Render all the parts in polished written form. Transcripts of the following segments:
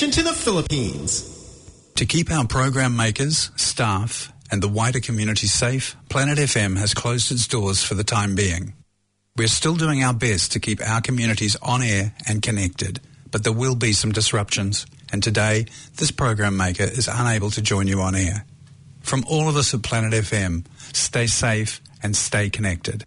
connection to the Philippines. To keep our program makers, staff, and the wider community safe, Planet FM has closed its doors for the time being. We're still doing our best to keep our communities on air and connected, but there will be some disruptions, and today, this program maker is unable to join you on air. From all of us at Planet FM, stay safe and stay connected.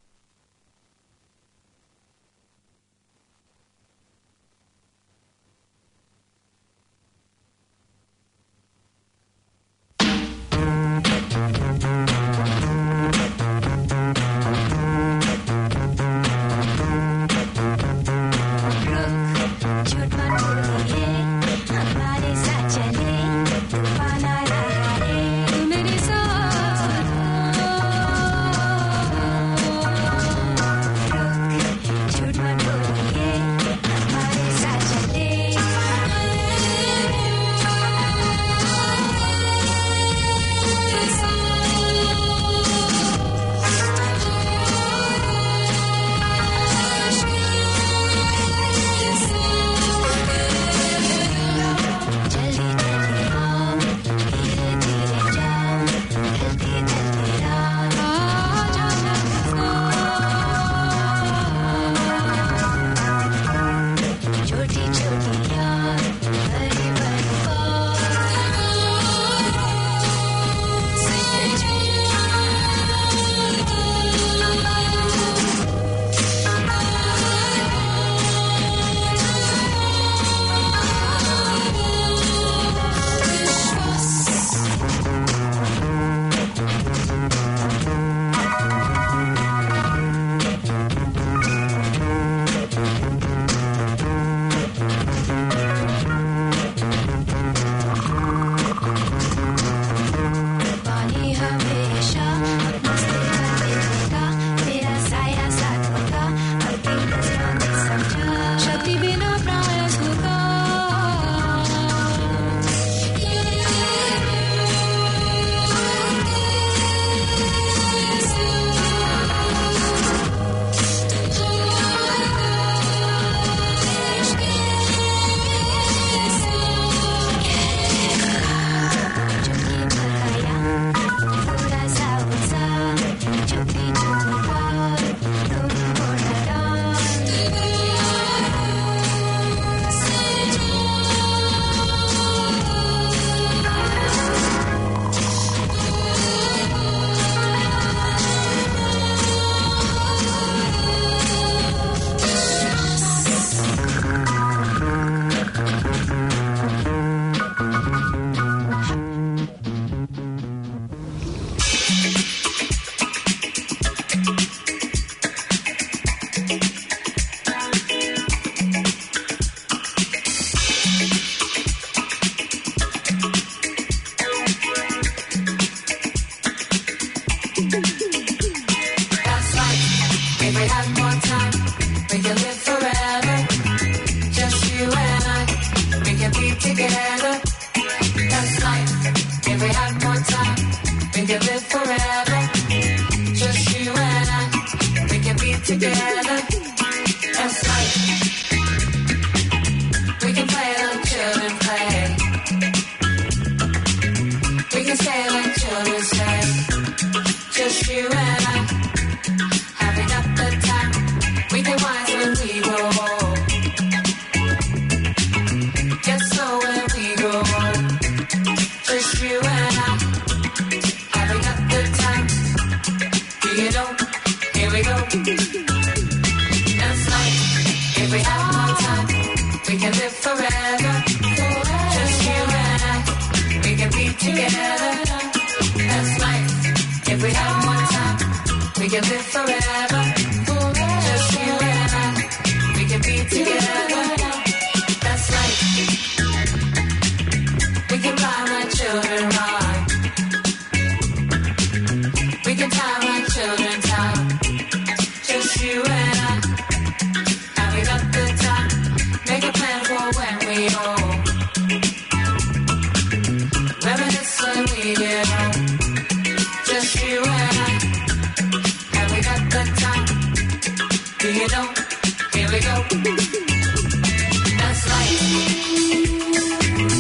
Here we go. That's life.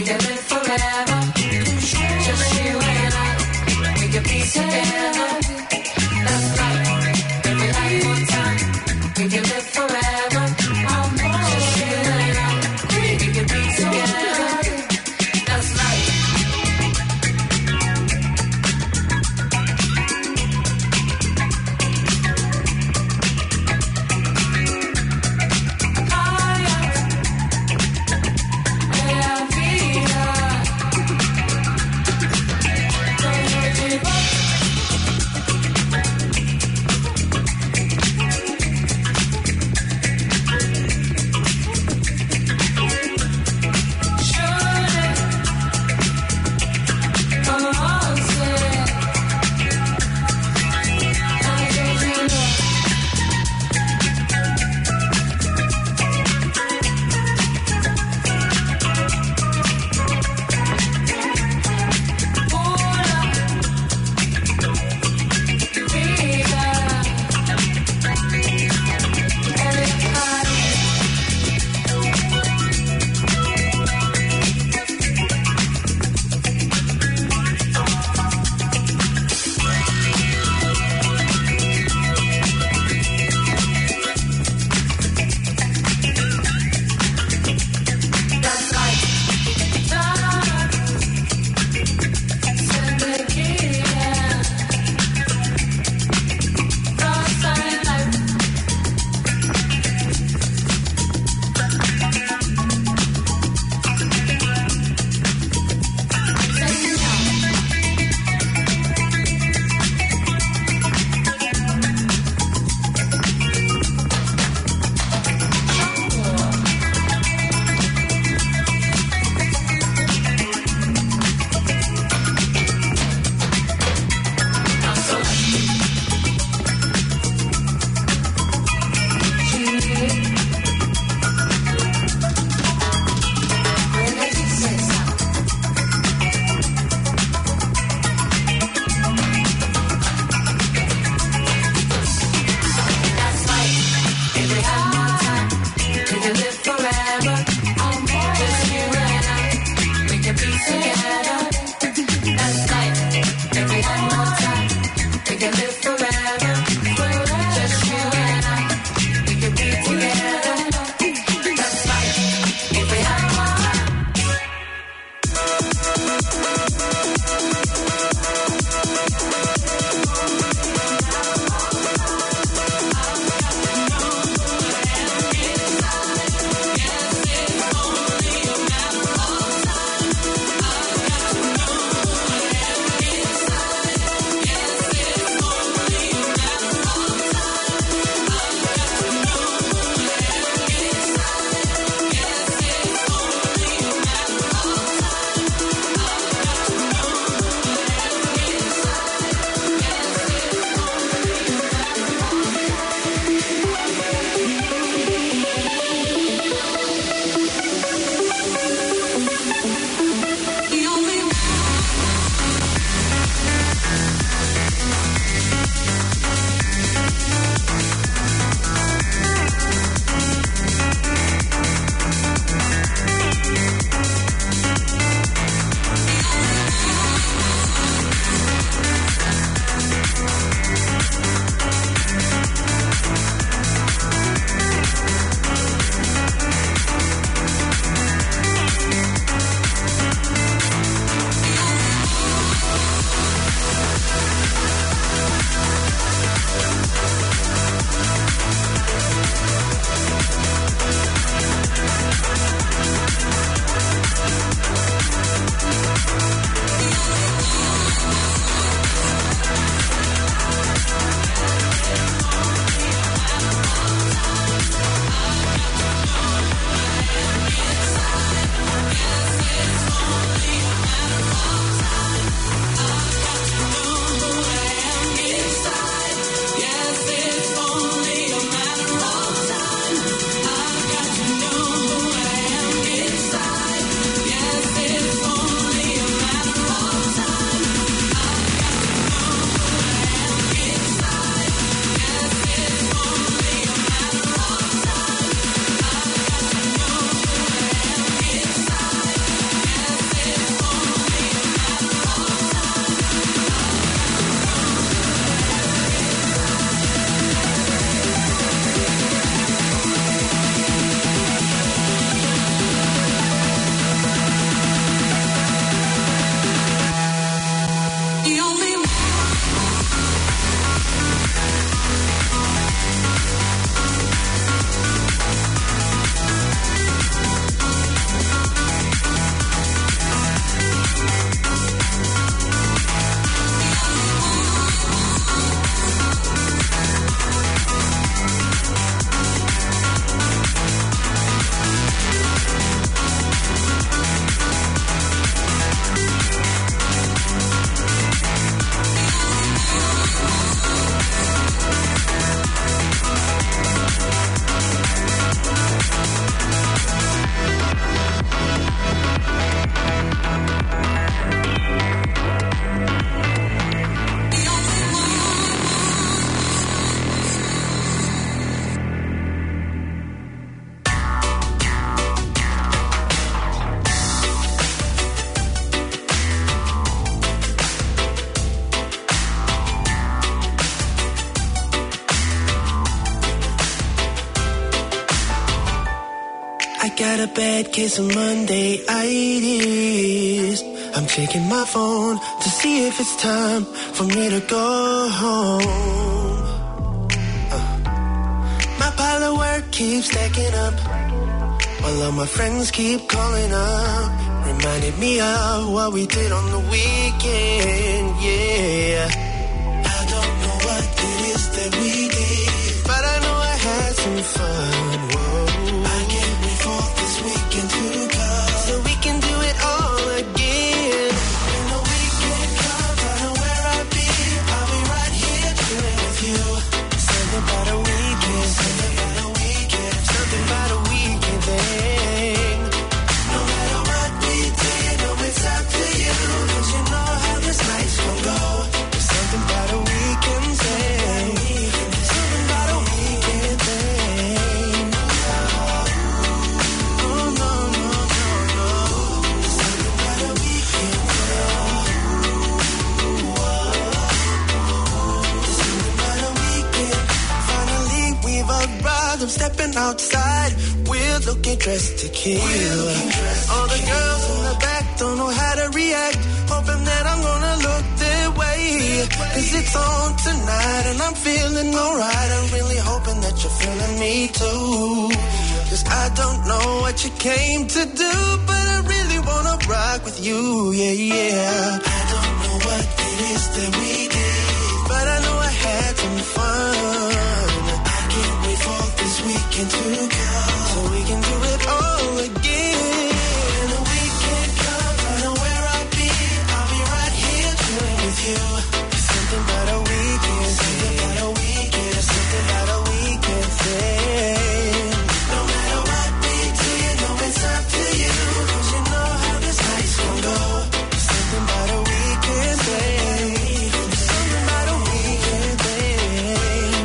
We can live forever. Just you and I. We can be together. That's right. Every life one time. We can live forever. Just you and I. We can be together. That's right. a bad case of Monday-itis. I'm checking my phone to see if it's time for me to go home. My pile of work keeps stacking up, while all my friends keep calling up, reminded me of what we did on the weekend, yeah. I don't know what it is that we did, but I know I had some fun, whoa. I can't wait for this weekend to come, so we can do it all again. When the weekend comes, I know where I'll be. I'll be right here chilling with you. Something about a weekend, something about a weekend, something about a weekend thing. No matter what we did, no, it's up to you, 'cause you know how this night's gonna go. There's something about a weekend thing, something about a weekend thing. Oh no, no, no, no. There's something about a weekend thing. There's something about a weekend. Finally we've arrived, I'm stepping outside. We're looking dressed to kill. All the girls in the back don't know how to react, hoping that I'm gonna look their way, 'cause it's on tonight and I'm feeling alright. I'm really hoping that you're feeling me too, 'cause I don't know what you came to do, but I really wanna rock with you, yeah, yeah. I don't know what it is that we did, but I know I had some fun. I can't wait for this weekend to come, so we can do it all again. When the weekend comes, I know where I'll be. I'll be right here chilling with you. Something about a weekend, something about a weekend, something about a weekend thing. No matter what we did, no, it's up to you, 'cause you know how this night's gonna go. Something about a weekend thing, something about a weekend thing.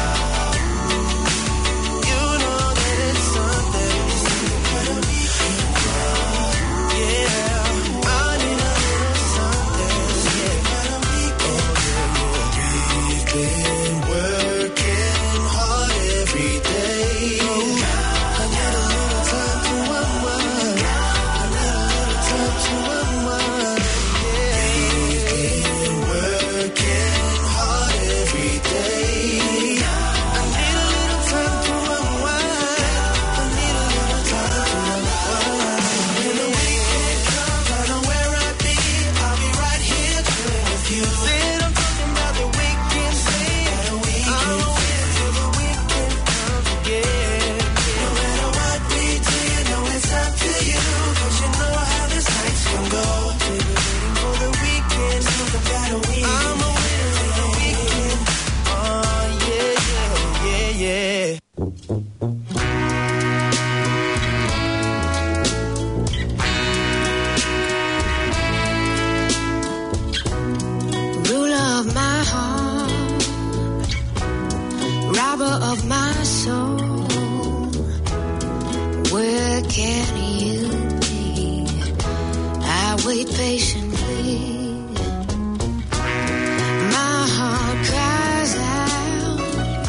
You know that it's something about a weekend thing. Yeah, I need a little something, yeah, about a weekend. We've been working hard every day. I need a little time to unwind. I need a little time to unwind. Yeah, we've been working hard every day. I need a little time to unwind. I need a little time to unwind. When the weekend comes, I know where I'll be. I'll be right here chilling with you. Said I'm talking about the weekend thing. I'm waiting till the weekend comes again. No matter what we did, no, it's up to you, 'cause you know how this night's gonna go. We're waiting for the weekend, something about a weekend. I'm waiting for the weekend. Oh yeah, yeah, yeah, yeah. Ruler of my heart, robber of my soul, where can you be? I wait patiently. My heart cries out,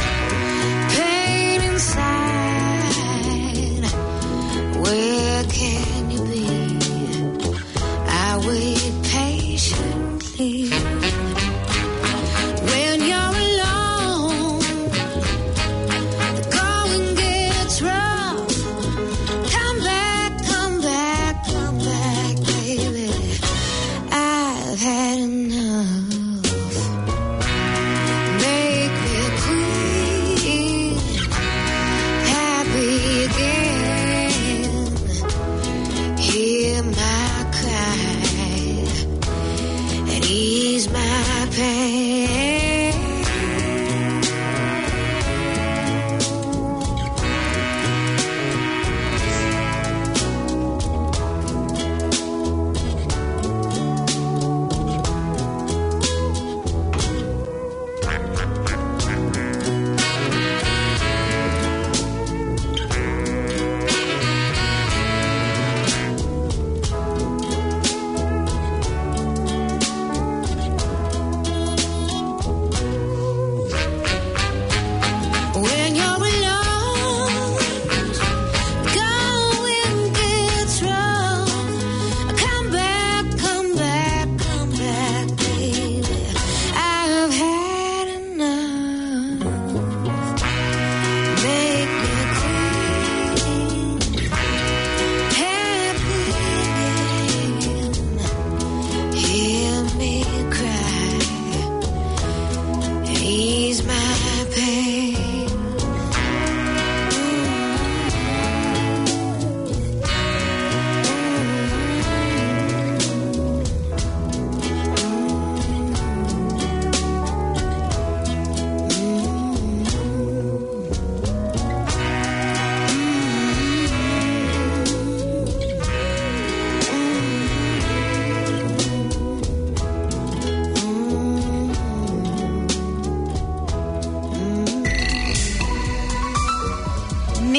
pain inside, where can you be? I wait patiently. When you're alone, the going gets rough. Come back, baby. I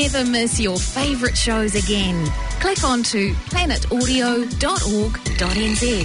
never miss your favourite shows again. Click on to planetaudio.org.nz.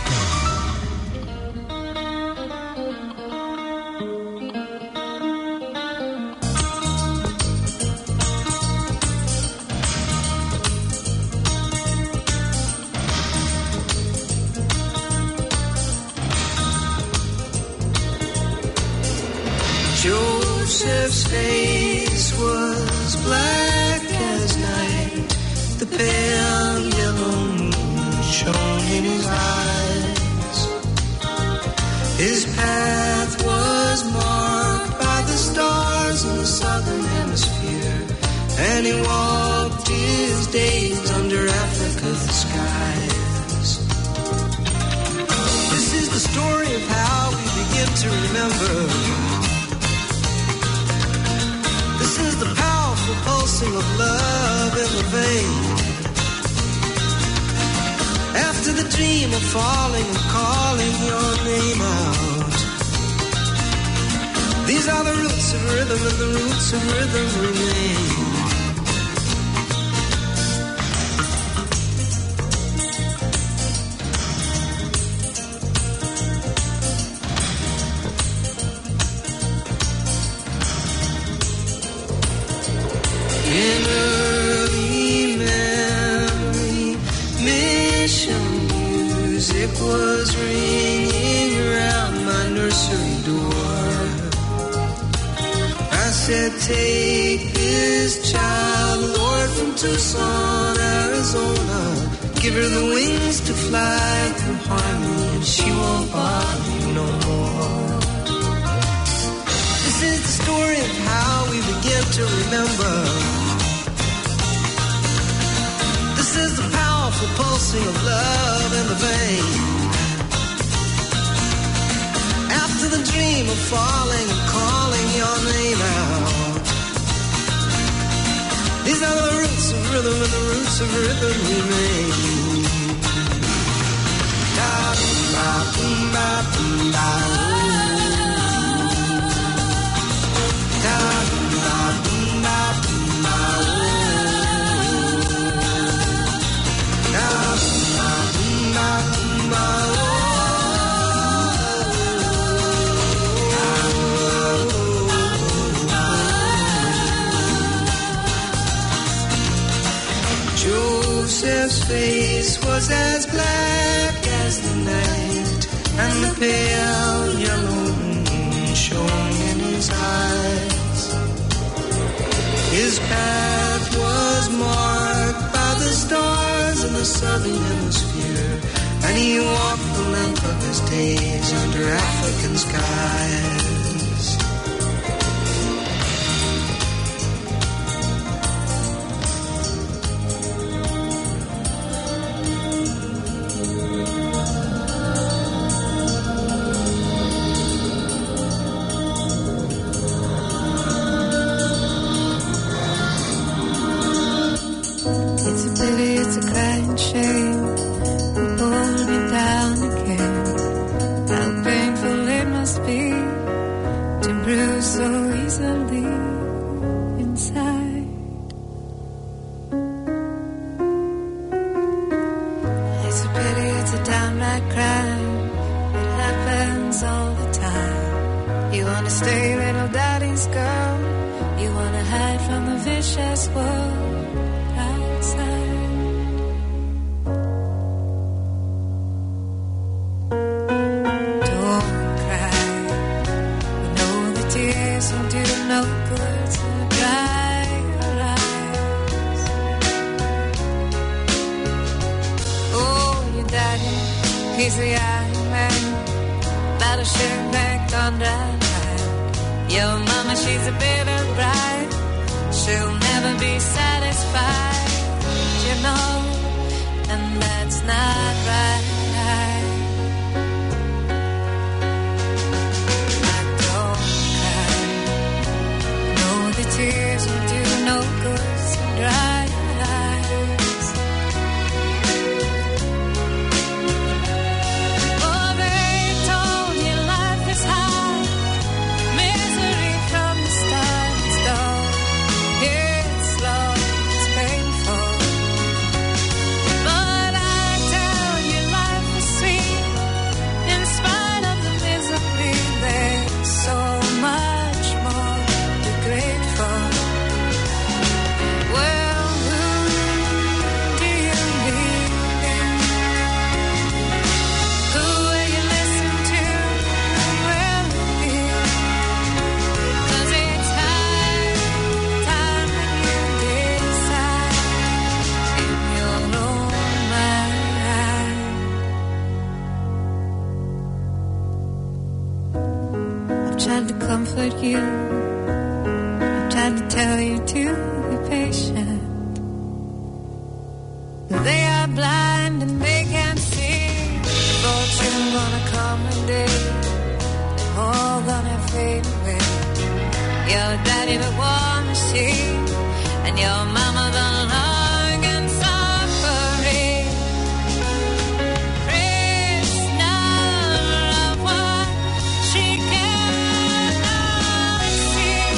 Joseph's face was black as night. The pale yellow moon shone in his eyes. His path was marked by the stars in the southern hemisphere, and he walked his days under Africa's skies. This is the story of how we begin to remember. This is the powerful pulsing of love in the vein. After the dream of falling and calling your name out. These are the roots of rhythm, and the roots of rhythm remain. In early memory, mission music was ringing around my nursery door. I said, take this child, Lord, from Tucson, Arizona. Give her the wings to fly through harmony, and she won't bother you no more. This is the story of how we begin to remember. This is the powerful pulsing of love in the vein. After the dream of falling and calling your name out. These are the roots of rhythm, and the roots of rhythm remain. Da boom ba boom ba boom ba. Da boom ba boom ba boom ba. Da boom ba boom ba boom ba. Joseph's face was as black as the night, and the pale yellow moon shone in his eyes. His path was marked by the stars in the southern hemisphere, and he walked the length of his days under African skies. It's a crying shame. You pulled me down again. How painful it must be to bruise so easily inside. It's a pity, it's a downright crime. It happens all the time. You wanna stay little daddy's girl. You wanna hide from the vicious world outside. Don't cry. You know the tears will do no good to dry your eyes. Oh, your daddy, he's the Iron Man. Battleship wrecked on dry land. Your mama, she's a bitter bride. She'll never be satisfied, you know, and that's not right. I don't cry. No, the tears will do no good to dry your eyes. Oh, they told you life is hard, misery from the start. It's slow. tried to comfort you. I tried to tell you to be patient. They are blind and they can't see. Fortune gonna come one day. They're all gonna fade away. Your daddy the war machine, and your mama the long and suffering. Prisoner of what she cannot see.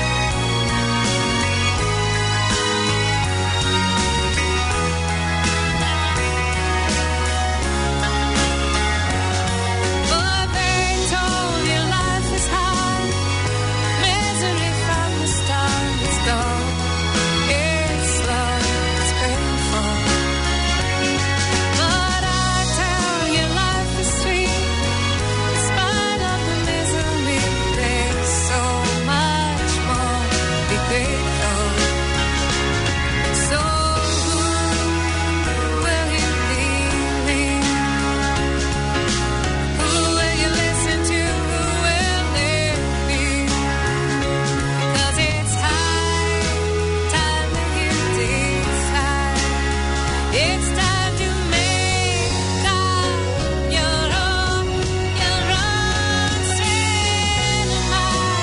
But they told you life is hard, misery from the start is gone. It's slow, it's painful. But I tell you life is sweet, in spite of the misery. There's so much more to be grateful. So who will you believe? Who will you listen to? Who will it be? 'Cause it's high time that you decide. It's time to make up your own cinema.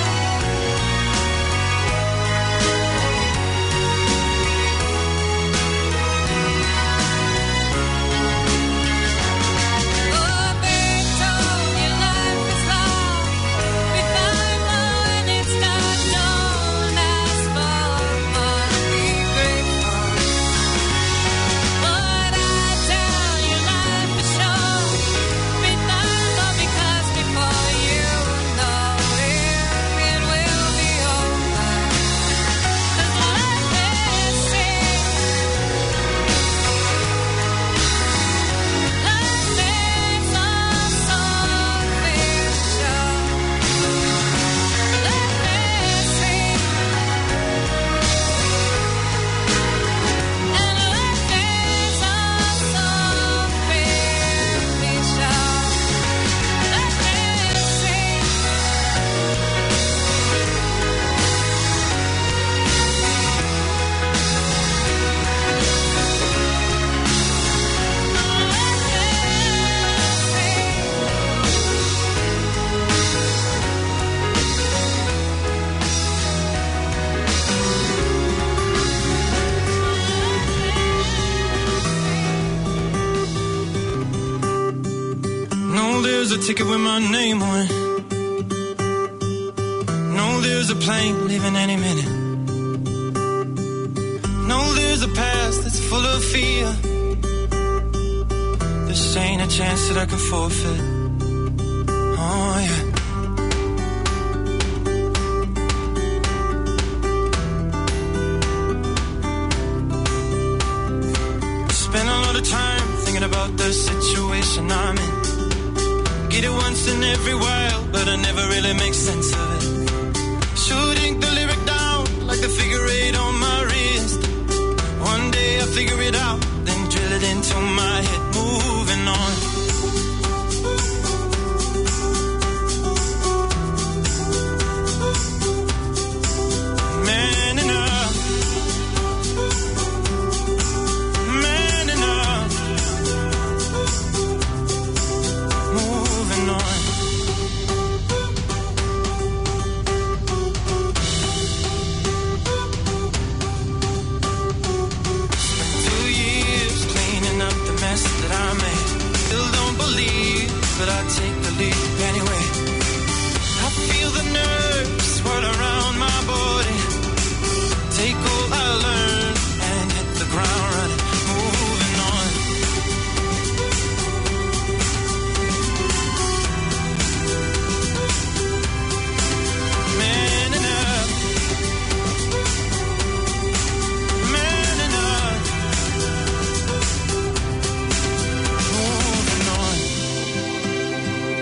Oh, they told you life is long. We find when it's done. Don't ask for more, be grateful. But I tell you life is short. Be thankful because before you know it will be over. 'Cause life is sing. Life is a song picture. Life is sing. And life is a song picture. Life is sing. No, there's a ticket with my name on it. No, there's a plane leaving any minute. No, there's a past that's full of fear. This ain't a chance that I can forfeit. Oh, yeah. Spend a lot of time thinking about the situation I'm in. Get it once in every while, but I never really make sense of it. Should ink the lyric down like the figure 8 on my wrist. One day I'll figure it out, then drill it into my head. Moving on. Man enough. Man enough. Moving on. But I take the lead anyway. I feel the nerves swirl around my body. Take all I learned and hit the ground running. Moving on. Man enough. Man enough. Moving on.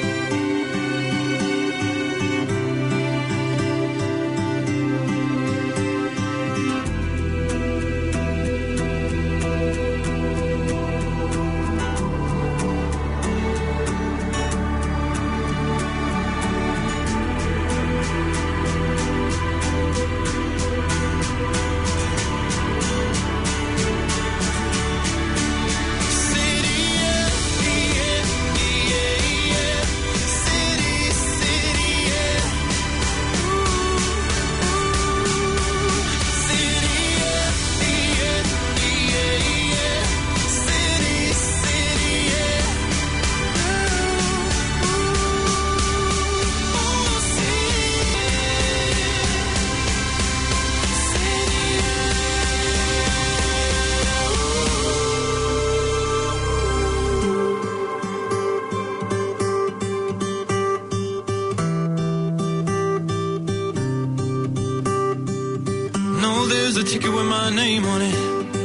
ticket with my name on it.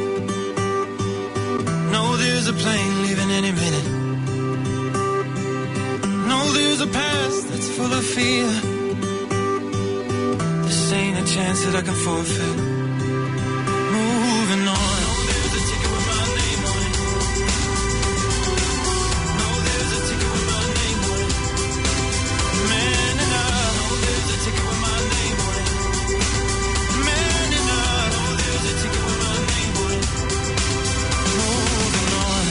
Know there's a plane leaving any minute. Know there's a past that's full of fear. This ain't a chance that I can forfeit. Moving on. Know there's a ticket with my name on it. Know there's a ticket with my name on it. Man, and I know there's a ticket with my name on it. Man, and I know there's a ticket with my name on it. Moving on.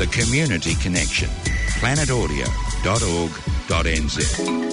The Community Connection. planetaudio.org.nz.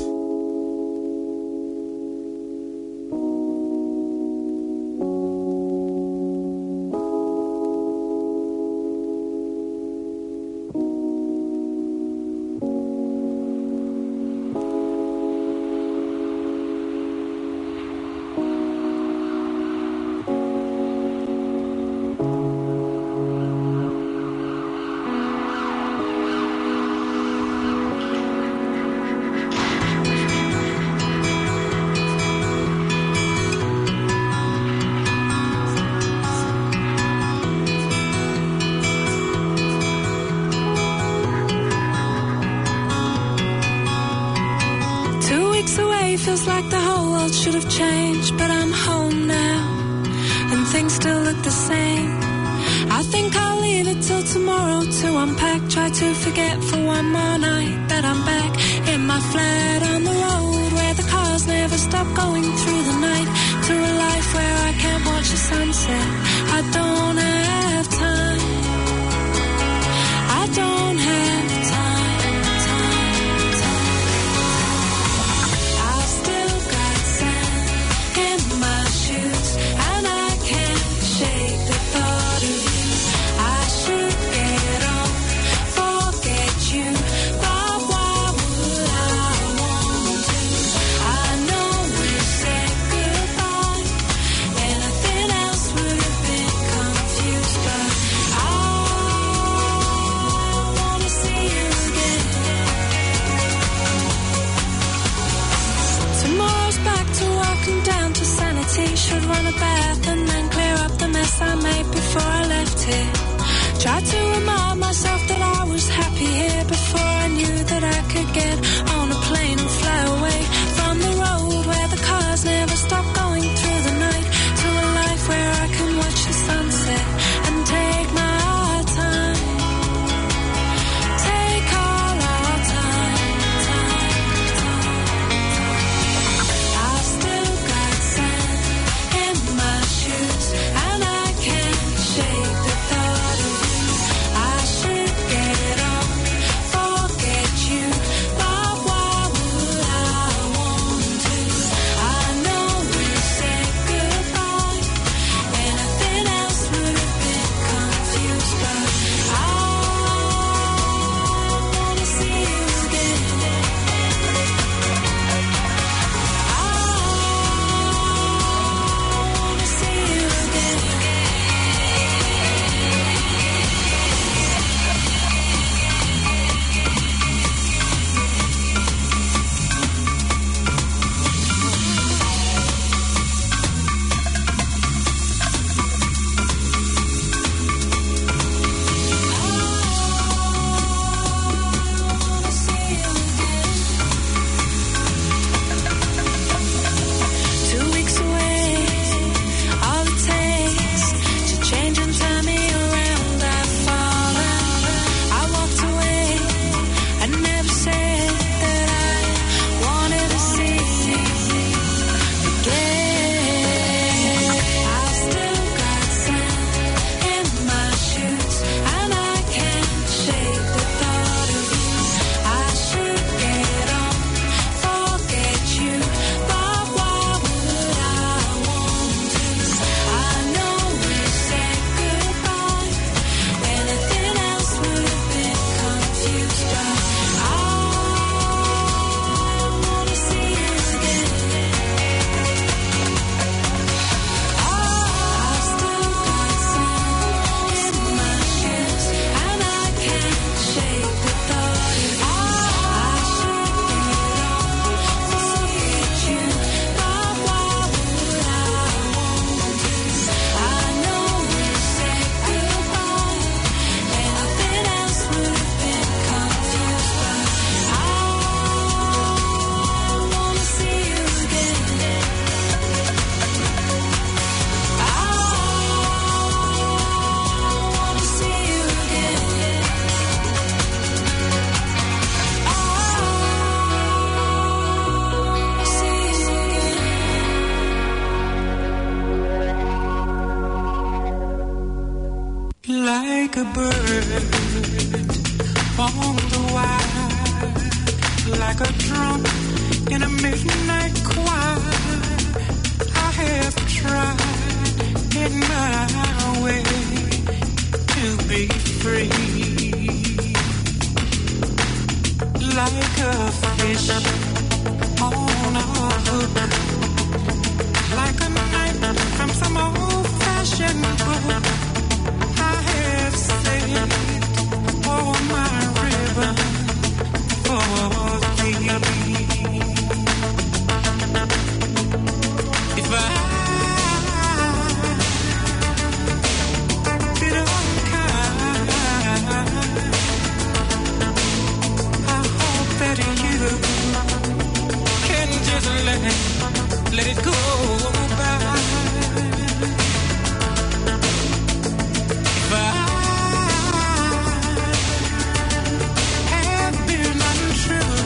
Feels like the whole world should have changed, but I'm home now and things still look the same. I think I'll leave it till tomorrow to unpack, try to forget for one more night that I'm back in my flat on the road where the cars never stop going through the night, to a life where I can't watch the sunset. I don't have time, I don't have time. Should run a bath and then clear up the mess I made before I left here. Try to remind myself that I was happy here before I knew that I could get on a plane and fly away from the road where the cars never stop going through the night, to a life where I can watch the sunset and take my time. Take all our time. I've still got sand in my shoes and I can't shake Like a bird on the wire, like a drum in a midnight choir, I have tried in my way to be free. Like a fish on a hook, like a knife from some old-fashioned book. I have saved all my ribbon for thee. If I been unkind, I hope that you can just let it go by. If I have been untrue,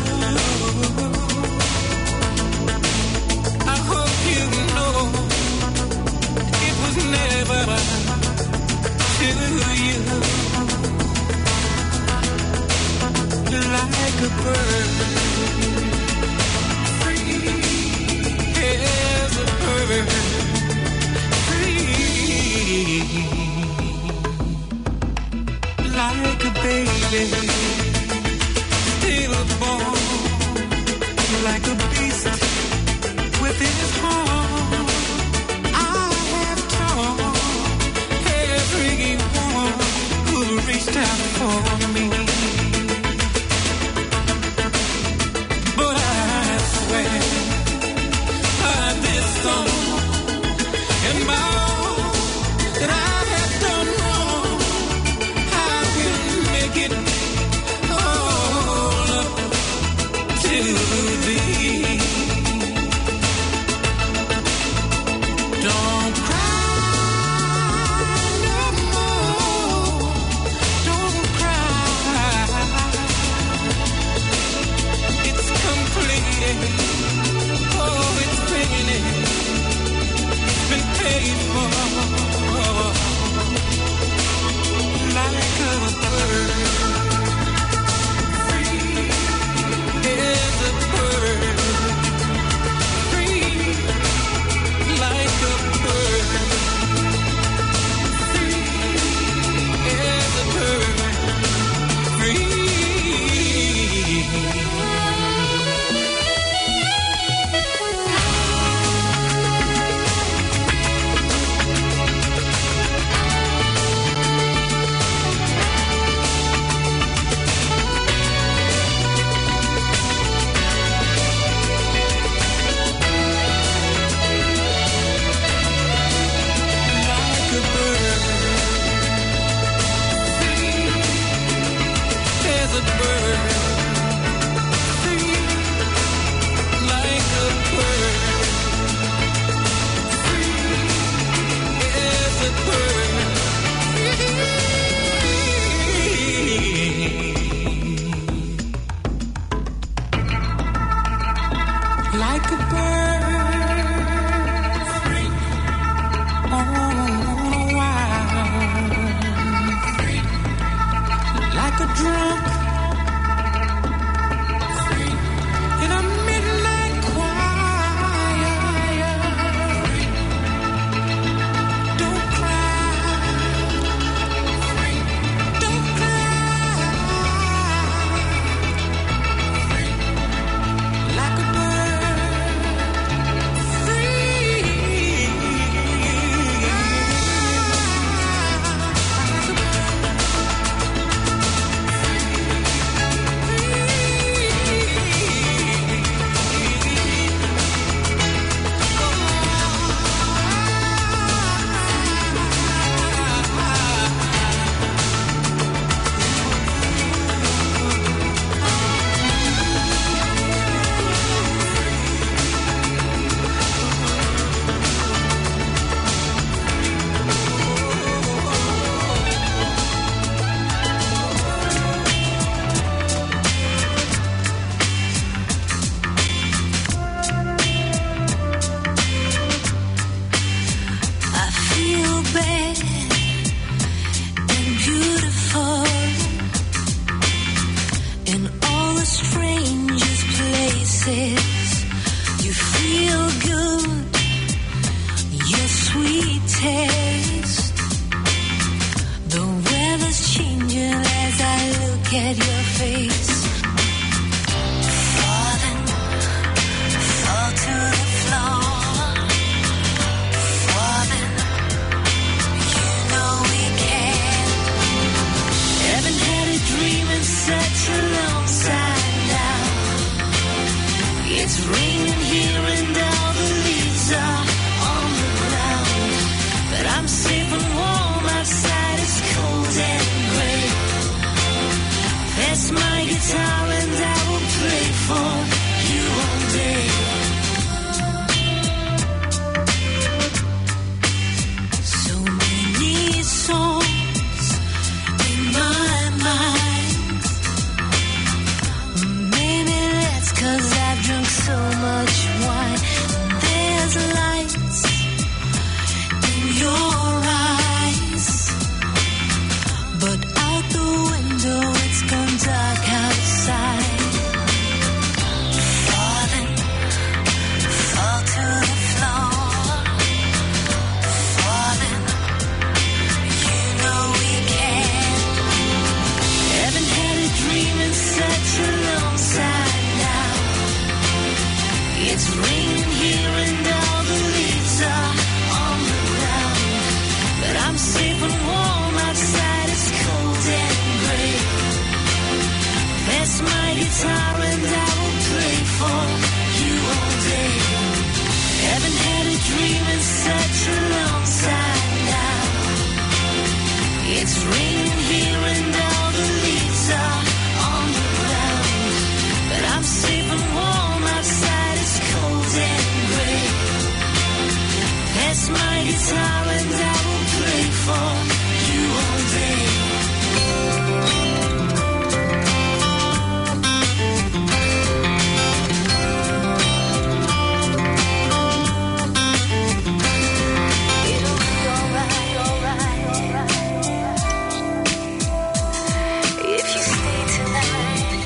I hope you know it was never to you. Like a bird, free as a bird, free. Like a baby, stillborn, like a beast with his horn. I have torn everyone who reached out for me. But I swear by this song and by all that I have done wrong, I will make it all up to thee. look at your face. Falling, fall to the floor. Falling, you know we can. Haven't had a dream in such a long time now. It's raining here and all the leaves are on the ground. But I'm safe and warm outside, it's cold and gray. Pass my guitar and I will play for you all day. So many songs in my mind. Maybe that's 'cause I've drunk so much wine. There's lights in your eyes, but out the window it's gone dark outside. Falling, fall to the floor. Falling, you know we can. Haven't had a dream in such a long time now. It's raining here and all the leaves are on the ground. But I'm safe and warm outside, it's cold and gray. Pass my guitar and I will play for you all day. Haven't had a dream in such a long time now. It's raining here and all the leaves are on the ground. But I'm safe and warm outside, it's cold and gray. Pass my guitar and I will play for you all day. It'll be alright, alright, alright. If you stay tonight.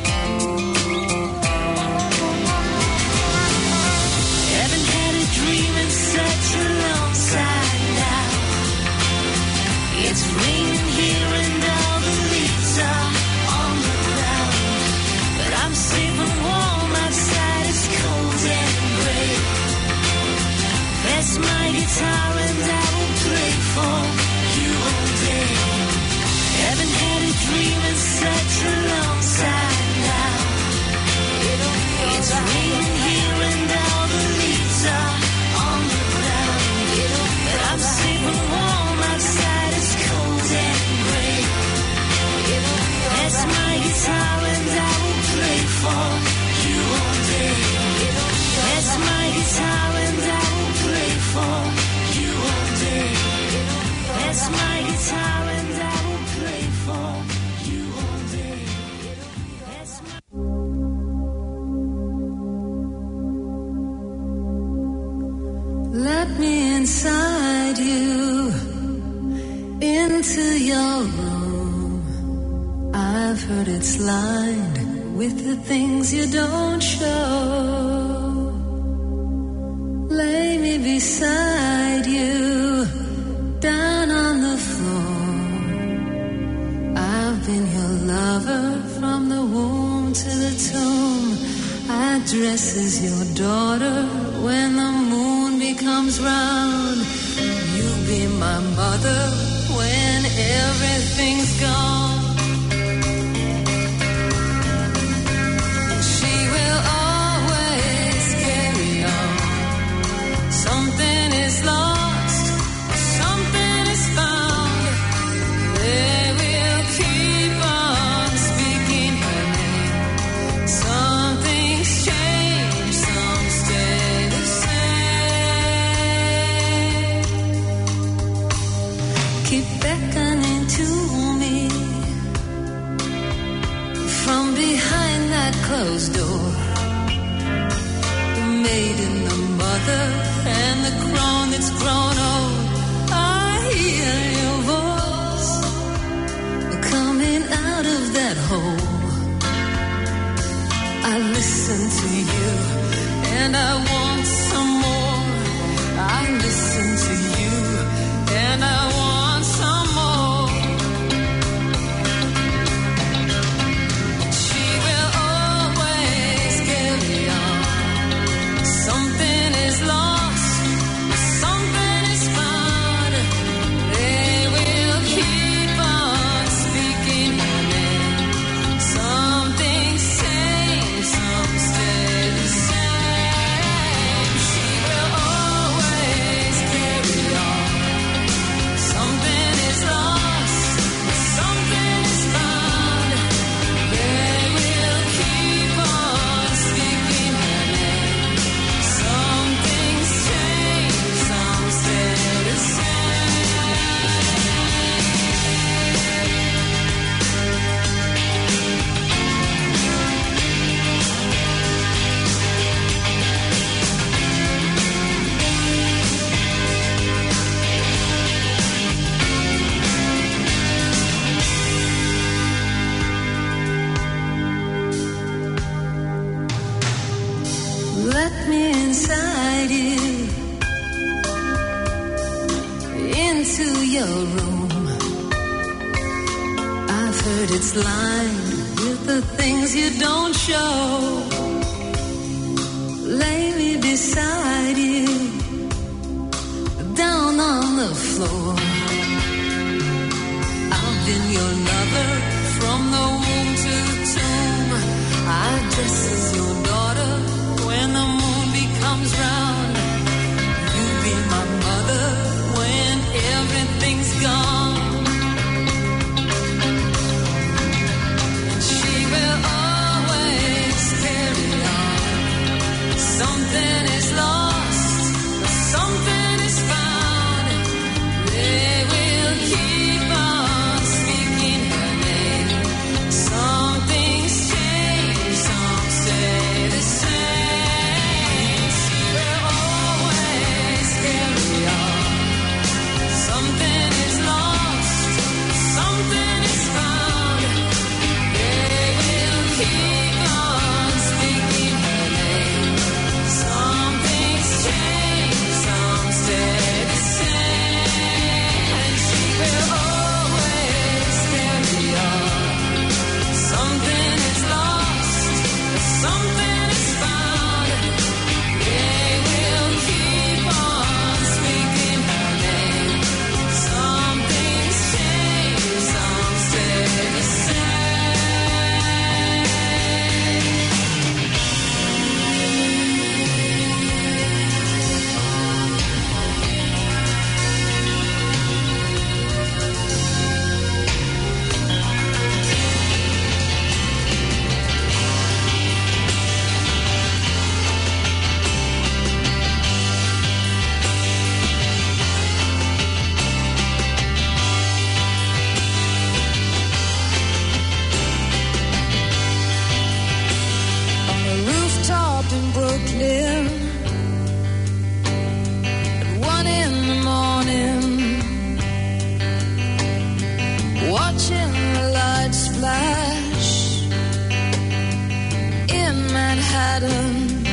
Haven't had a dream in such a long time now. It's raining here and all the leaves are on the ground. But I'm safe and warm outside, it's cold and gray. Pass my guitar and I will play for you all day. Haven't had a dream in such a long time now. It's raining here and all the leaves are on the ground. But I'm safe and warm outside, it's cold and gray. Pass my guitar and I will play for you all day. Pass my guitar and I will play for you all day. Pass my guitar and I will play for you all day. Pass my Let me inside you, into your room. I've heard it's lined with the things you don't show. Lay me beside you, down on the floor. I've been your lover from the womb to the tomb. I dress as your daughter when the moon becomes round. You be my mother when everything's gone. She will always carry on. Something is lost, something is found. They will keep on speaking her name. Some things change, some stay the same. Keep beckoning to me from behind that closed door. The maiden, the mother, and the crone that's grown old. I hear your voice coming out of that hole. I listen to you and I want some more. I listen to you and I want some more. hotel room. I've heard it's lined with the things you don't show. Lay me beside you, down on the floor. I've been your lover from the womb to the tomb. I dress as your daughter when the moon becomes round. You be my mother when everything's gone. And she will always carry on. Something is lost, something is found. They will keep on speaking her name. Some things change, some stay the same. She will always carry on. Something is lost, something is found. They will keep on speaking her name. Some things change, some stay the same. And she will always carry on. Something is lost, something is found. They will keep on speaking her name. Some things change, some stay the same. On a rooftop in Brooklyn at 1 a.m, watching the lights flash in Manhattan.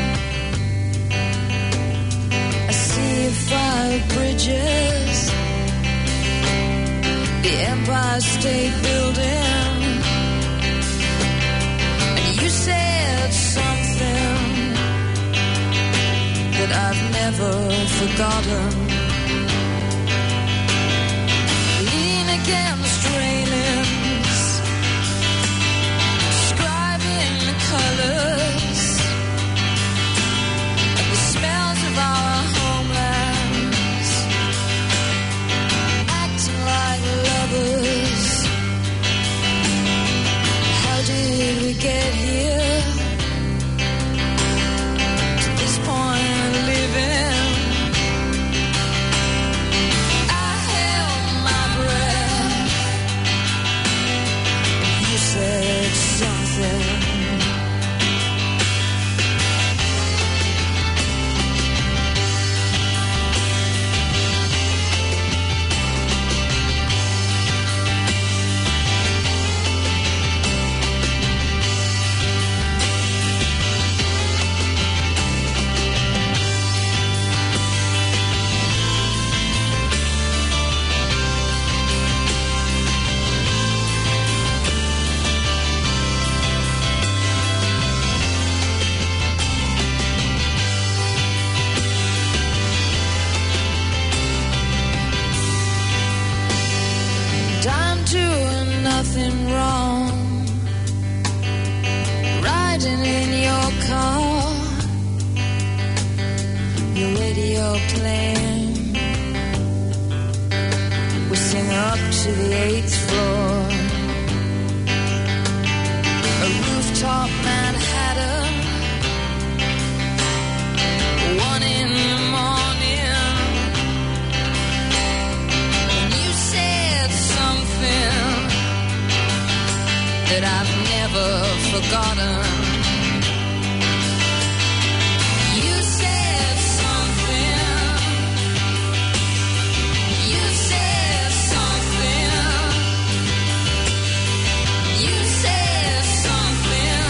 I see 5 bridges, the Empire State Building. You said something that I've never forgotten. Lean against railings, describing the colors and the smells of our homelands, acting like lovers. How did we get here to this point of living? I held my breath. You said something. I'm doing nothing wrong, riding in your car, your radio playing. We sing up to the 8th floor, a rooftop Manhattan, 1 a.m. That I've never forgotten. You said something. You said something. You said something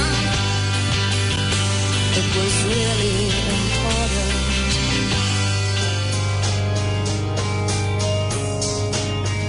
that was really important.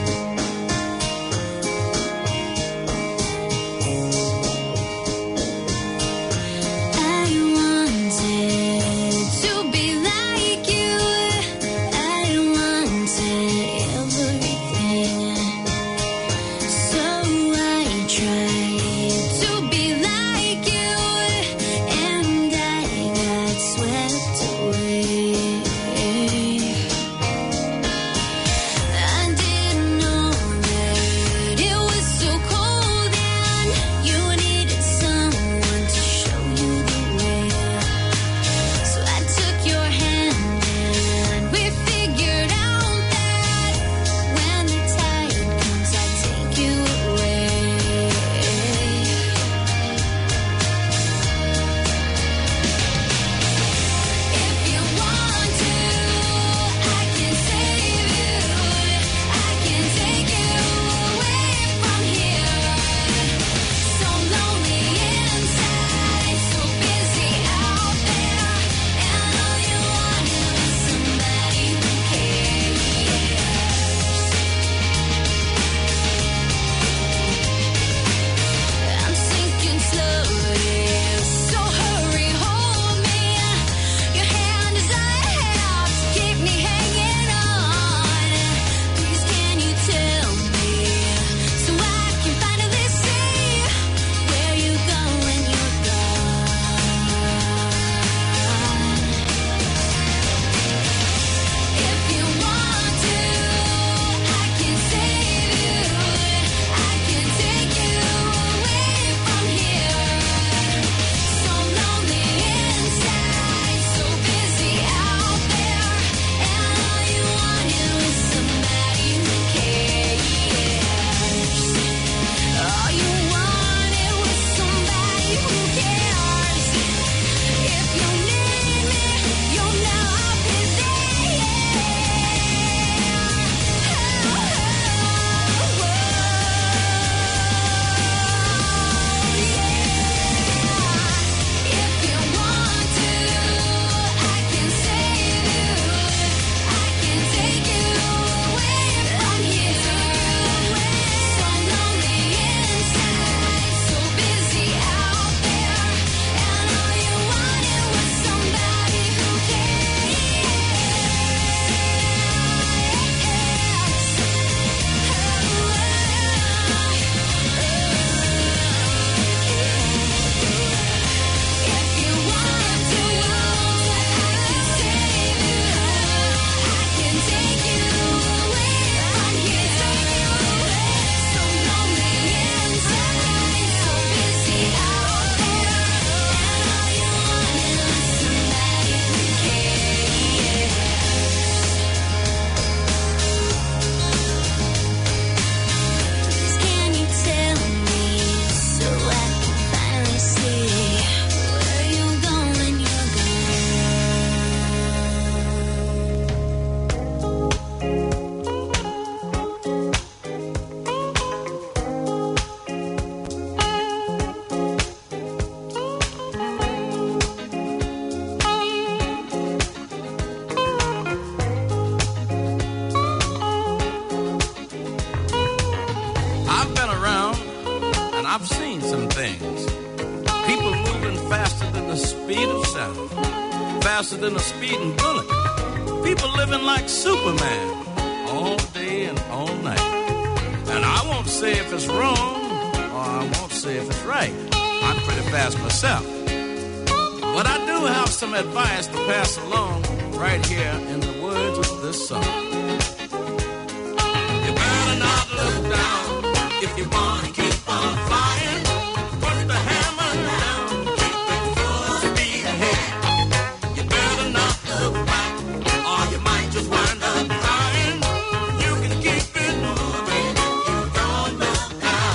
the speed of sound, faster than a speeding bullet. People living like Superman all day and all night. And I won't say if it's wrong, or I won't say if it's right. I'm pretty fast myself. But I do have some advice to pass along right here in the words of this song. You better not look down if you want to keep on flying. Put the hammer down, keep it full speed ahead. You better not look back, or you might just wind up crying. You can keep it moving, you don't look down.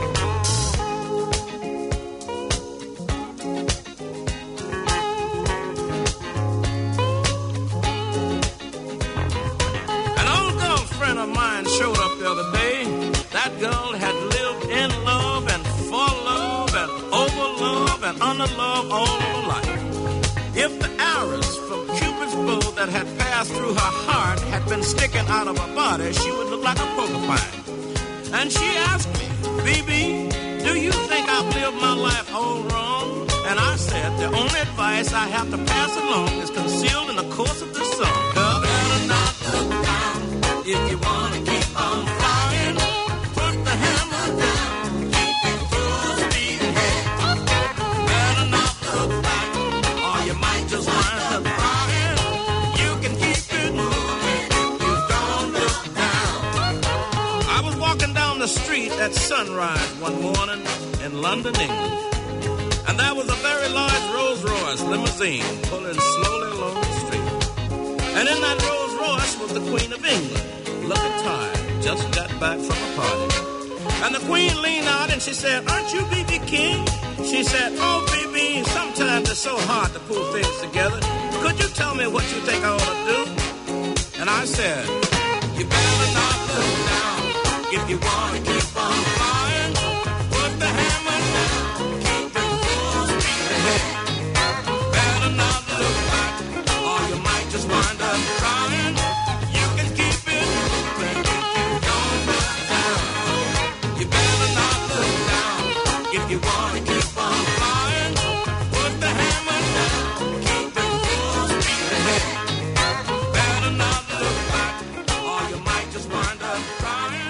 An old girlfriend of mine showed up the other day. That girl had lived in love and for love and over love and under love all her life. If the arrows from Cupid's bow that had passed through her heart had been sticking out of her body, she would look like a porcupine. And she asked me, BB, do you think I've lived my life all wrong? And I said, the only advice I have to pass along is concealed in the course of this song. Girl, better not look down if you want to keep on flying. Put the hammer down, keep it full speed ahead. Better not look back, or you might just wind up crying. You can keep it moving if you don't look down. I was walking down the street at sunrise one morning in London, England. And there was a very large Rolls-Royce limousine pulling slowly along the street. And in that Rolls-Royce was the Queen of England, looking tired, just got back from a party. And the Queen leaned out and she said, aren't you B.B. King? She said, oh, B.B., sometimes it's so hard to pull things together. Could you tell me what you think I ought to do? And I said, you better not look down if you want to keep on flying. Put the hammer down, keep it full speed ahead. Better not look back, or you might just wind up crying. You can keep it moving if you don't look down. You better not look down if you want to keep on flying. Put the hammer down, keep it full speed ahead. Better not look back, or you might just wind up crying.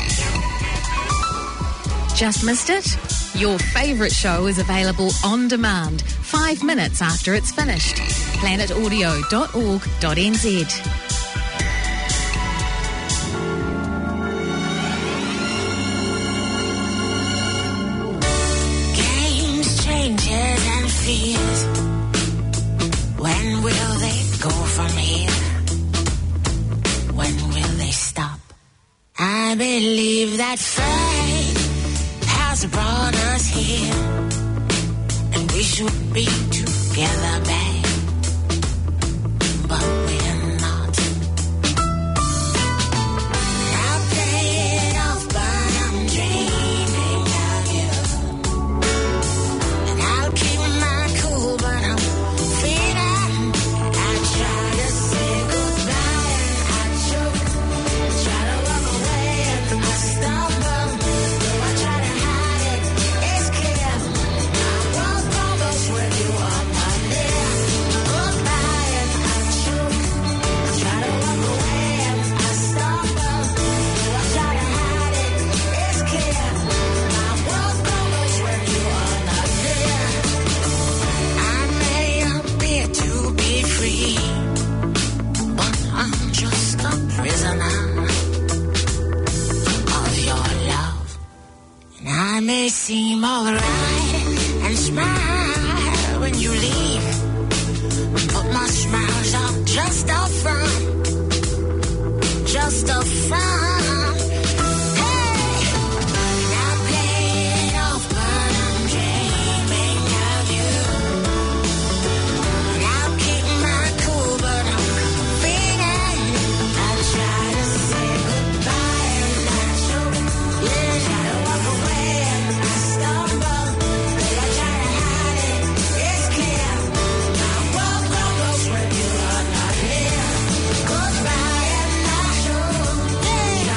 Just missed it? Your favourite show is available on demand 5 minutes after it's finished. planetaudio.org.nz. Games, changes and fears. When will they go from here? When will they stop? I believe that fate has brought us here, and we should be together, babe. But we're not. I'll play it off, but I'm dreaming of you. And I'll keep my cool, but I'm feeling. I try to say goodbye and I choke. Try to walk away and I stumble. Though I try to hide it, it's clear. I won't almost when you are not there. Goodbye and I choke. Try to walk away and I stumble. Though I try to hide it, it's clear. I won't almost when you are not there. I may appear to be free, but I'm just a prisoner of your love. And I may seem alright and smile when you leave, but my smiles are just a front, just a front. Hey, and I play it off, but I'm dreaming of you. And I'll keep my cool, but I'm feeling. I try to say goodbye and I choke. Yeah, try to walk away and I stumble. But I try to hide it, it's clear. I walk almost when you are not here. Goodbye and I choke. Yeah.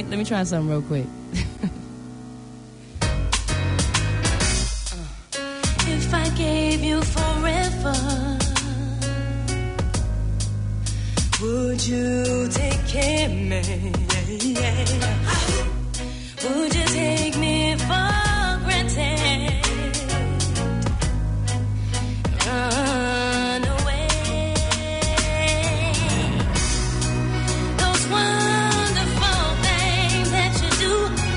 Let me try something real quick. If I gave you forever, would you take care of me? Would you take me for granted? Run away. Those wonderful things that you do,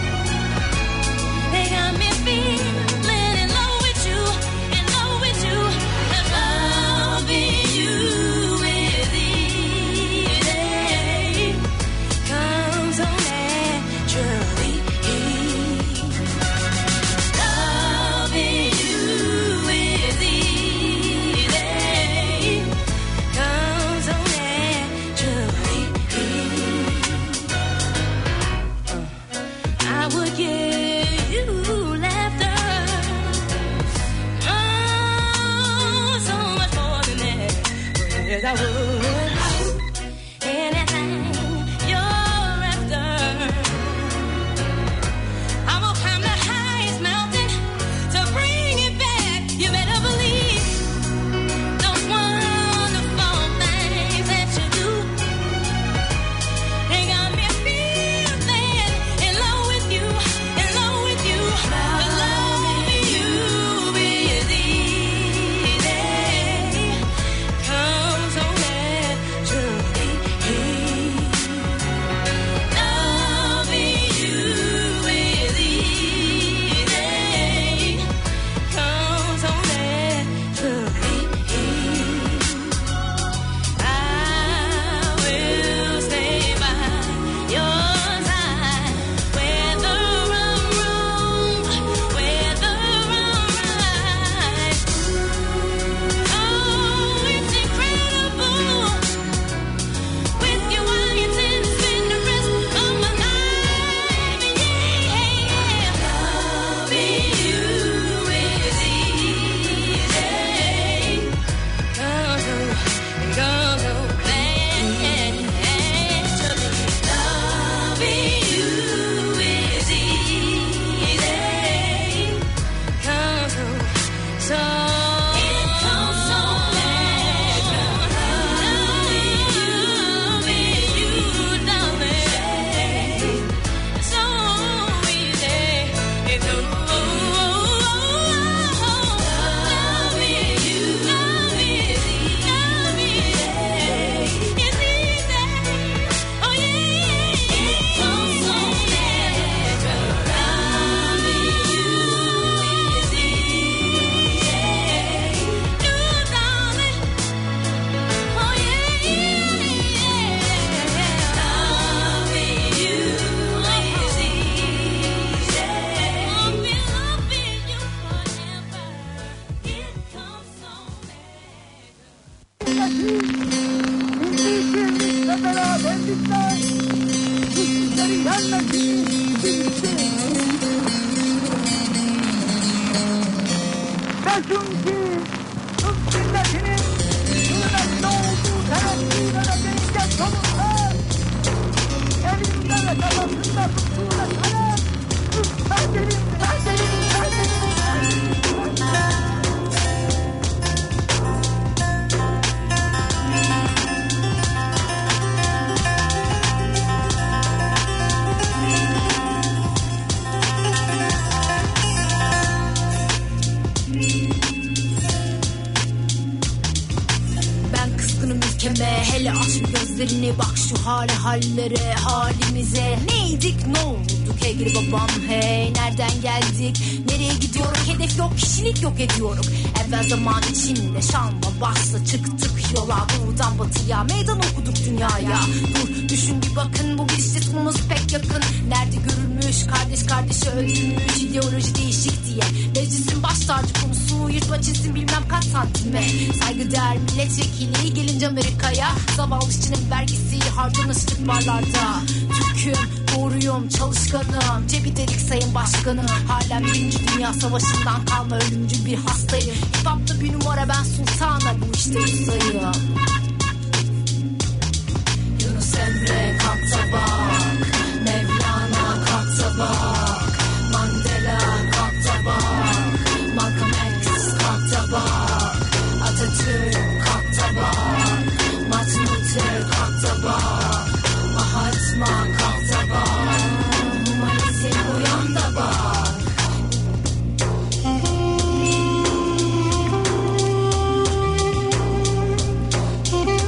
they got me feeling in love with you, in love with you, and loving you with ease comes so naturally. Loving you with ease comes so naturally. I would give you laughter, so much more than that. Yes, I would. Anything you're after, I will climb the highest mountain to bring it back. You better believe those wonderful things that you do. They got me feeling in love with you, in love with you, in love with you with ease comes so naturally. Loving you with ease comes so naturally. I will stay by your side, whether I'm wrong, whether I'm right. Oh, it's incredible. With you, I intend to spend the rest of my life. Yeah, loving you with ease comes so naturally. Loving you with ease comes so ben kızgınım ülkeme, hele aç gözlerini bak şu hallere halimize. Neydik ne olduk hey gidi babam hey, nereden geldik nereye gidiyoruz, hedef yok kişilik yok ediyoruz. Evvel zaman içinde şanla başla çıktık yola, doğudan batıya meydan okuduk dünyaya. Dur düşün bir bakın, bu gidiş ritmimiz pek yakın. Nerede görülmüş kardeş kardeşi öldürmüş, ideoloji değişik diye meclisin baş tacı konusu, yırtma çizsin bilmem kaç santime. Saygıdeğer milletvekili gelince Amerika'ya, zavallı işçinin vergisi harcanır barlarda. Türk'üm, doğruyum, çalışkanım, cebi delik sayın başkanım. Halen 1. Dünya Savaşı'ndan kalma ölümcül bir hastayım. Hip hop'ta bir numara, ben sultana bu işte ustayım.